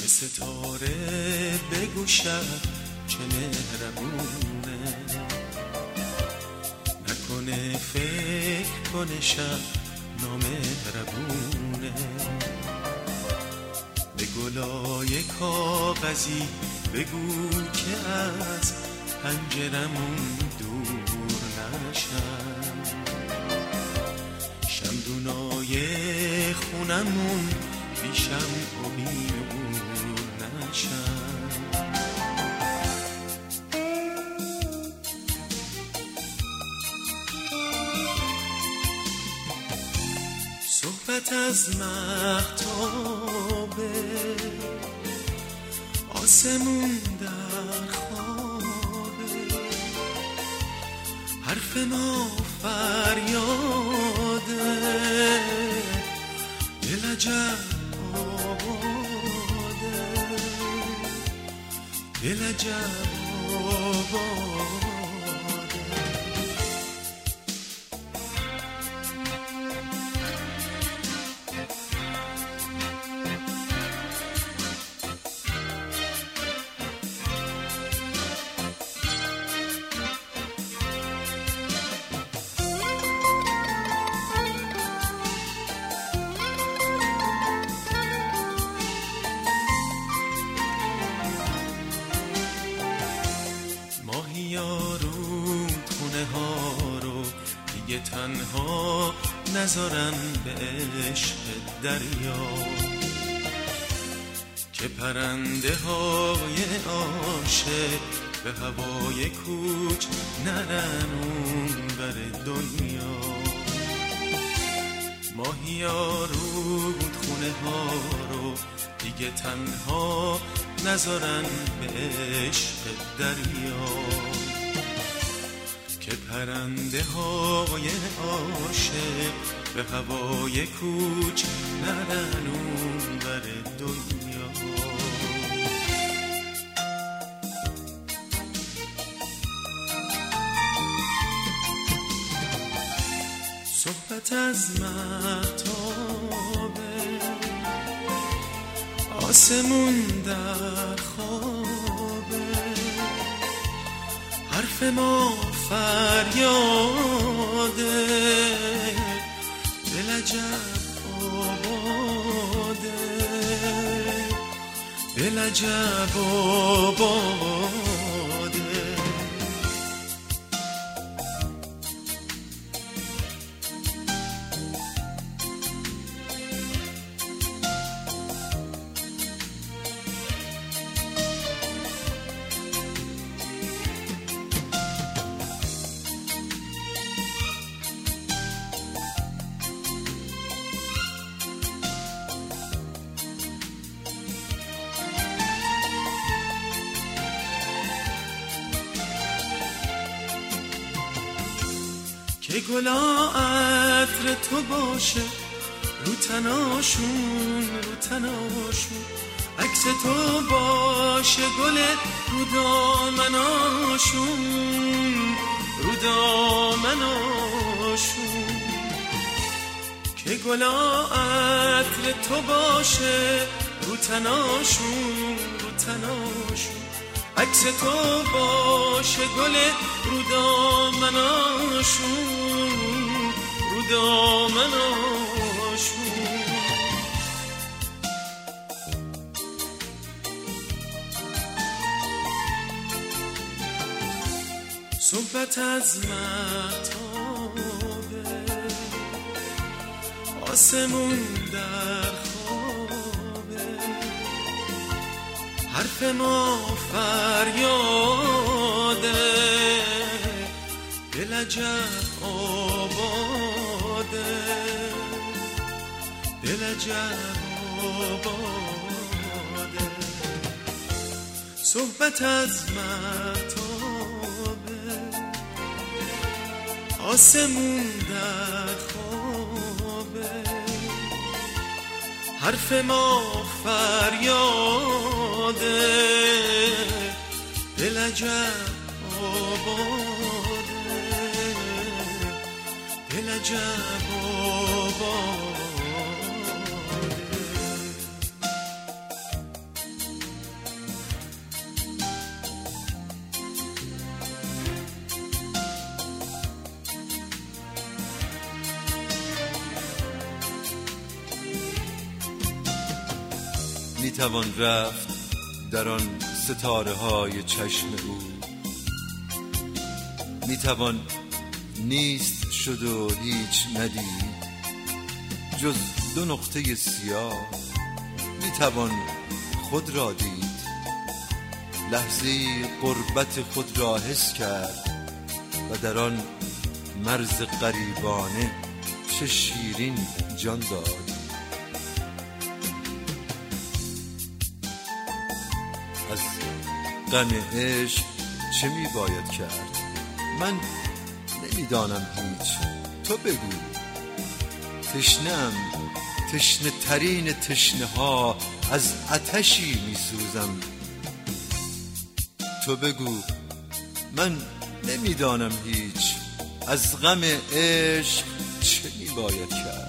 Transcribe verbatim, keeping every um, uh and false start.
ستاره بگو شب چه مهربونه، نکنه فکر کنه شب نامهربونه. به گلای کاغذی بگو که از پنجرمون دور نشم، شمدونای خونمون بیشم و بیرون نشم. صحبت از مهتابه، آسمون در خوابه، حرف ما فریاده، دل عجب آباده، دل عجب آباده. دیگه تنها نذارن به عشق دریا، که پرنده های عاشق به هوای کوچ نرن اون بر دنیا. ماهیا رودخونه ها رو دیگه تنها نذارن به عشق دریا، که پرنده های عاشق به هوای کوچ نرن اون بر دنیا. صحبت از مهتابه، آسمون در خوابه، حرف ما فریاده، دل عجب آباده، دل عجب آباده. که گلا عطر تو باشه رو تناشون، رو تناشون عکس تو باشه گل رو دامناشون، رو دامناشون. که گلا عطر تو باشه رو تناشون، رو تناشون عکس تو باشه گل رو دامناشون، رو دامناشون. صحبت از مهتابه، آسمون در خوابه، حرف ما فریاده، دل عجب آباده، دل عجب آباده. صحبت از مهتابه، آسمون در خوابه، حرف ما فریاده، دل عجب آباده، دل عجب آباده. میتوان رفت در آن ستاره های چشم او، میتوان نیست شد و هیچ ندید جز دو نقطه سیاه، میتوان خود را دید، لحظه غربت خود را حس کرد و در آن مرز غریبانه چه شیرین جان داد. از غم عشق چه می باید کرد؟ من نمیدانم هیچ، تو بگو. تشنه‌ام، تشنه ترین تشنه ها، از آتشی می سوزم. تو بگو. من نمیدانم هیچ، از غم عشق چه می باید کرد؟